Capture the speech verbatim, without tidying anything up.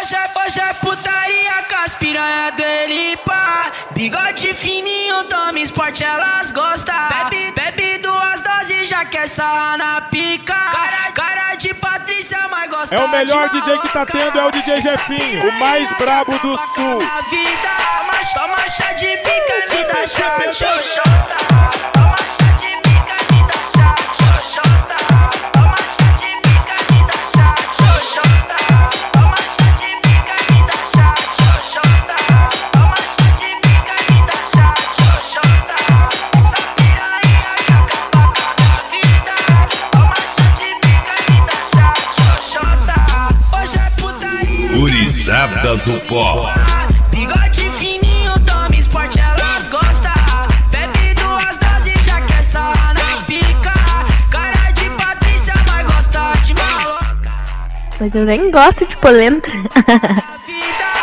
Hoje é, hoje é putaria com as piranha do Elipa. Bigode fininho, toma esporte, elas gostam. Bebe, bebe duas doses, já quer sarrar na pica. Cara, cara de Patrícia, mas gosta de É o melhor D J que tá tendo, é o D J Jefinho, o mais brabo do sul. Toma, toma chá de pica, me dá chá, xoxota. Toma chá de pica, me dá chá, xoxota. Toma chá de pica, me dá chá, xoxota. Toma chá de pica, me dá chá, xoxota. Toma chá de pica, me dá chá, xoxota. Essa piranha que acaba com a minha vida. Toma chá de pica, me dá chá, xoxota. Hoje é putaria. Gurizada do pó. Bigode fininho, toma esporte, elas gostam. Bebe duas doses, já quer sarrar na pica. Cara de Patrícia, mas gosta de maloca. Mas eu nem gosto de polenta. Vida